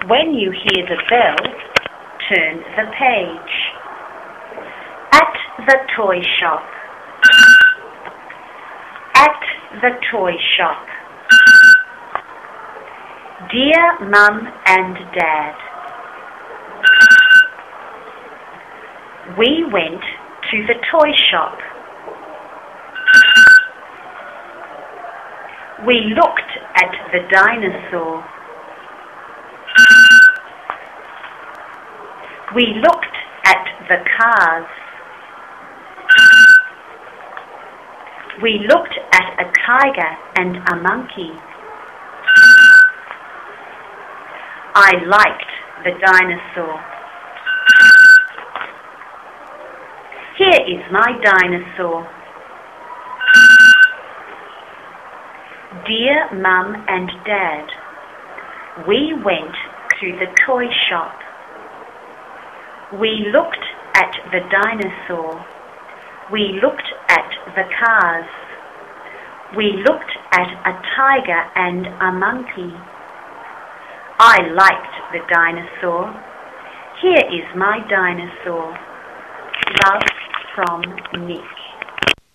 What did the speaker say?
When you hear the bell, turn the page. At the toy shop. At the toy shop. Dear Mum and Dad, we went to the toy shop. We looked at the dinosaur. We looked at the cars. We looked at a tiger and a monkey. I liked the dinosaur. Here is my dinosaur. Dear Mum and Dad, we went to the toy shop. We looked at the dinosaur. We looked at the cars. We looked at a tiger and a monkey. I liked the dinosaur. Here is my dinosaur. Love from Nick.